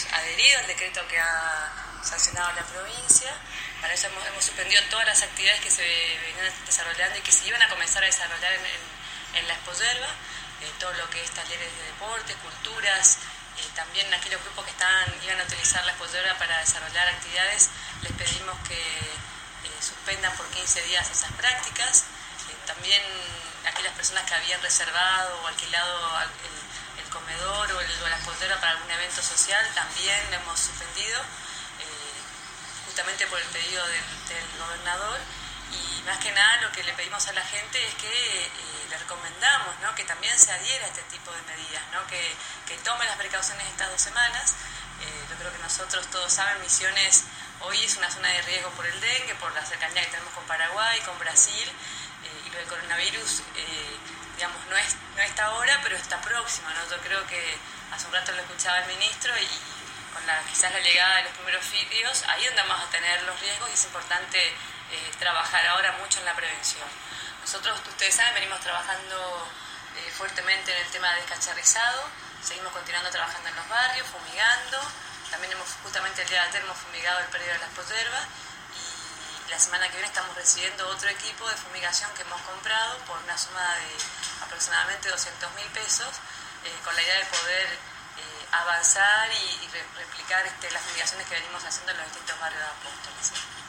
hemos adherido al decreto que ha sancionado la provincia. Para eso hemos suspendido todas las actividades que se venían desarrollando y que se iban a comenzar a desarrollar en la Expoyerba, todo lo que es talleres de deporte, culturas, también aquellos grupos que iban a utilizar la Expoyerba para desarrollar actividades, les pedimos que suspendan por 15 días esas prácticas. También aquellas personas que habían reservado o alquilado el comedor o la Expoyerba para algún evento social, también lo hemos suspendido, justamente por el pedido del gobernador. Y más que nada lo que le pedimos a la gente es que le recomendamos, ¿no?, que también se adhiera a este tipo de medidas, ¿no?, que tome las precauciones estas 2 semanas. Yo creo que nosotros todos saben, Misiones hoy es una zona de riesgo por el dengue, por la cercanía que tenemos con Paraguay, con Brasil, y lo del coronavirus, digamos, no está ahora, pero está próximo, ¿no? Yo creo que hace un rato lo escuchaba el ministro y con quizás la llegada de los primeros fríos, ahí es donde vamos a tener los riesgos y es importante trabajar ahora mucho en la prevención. Nosotros, ustedes saben, venimos trabajando fuertemente en el tema de descacharrizado, seguimos continuando trabajando en los barrios, fumigando, también justamente el día de ayer hemos fumigado el predio de la Expoyerba y la semana que viene estamos recibiendo otro equipo de fumigación que hemos comprado por una suma de aproximadamente 200.000 pesos, con la idea de poder avanzar y replicar las fumigaciones que venimos haciendo en los distintos barrios de Apóstoles.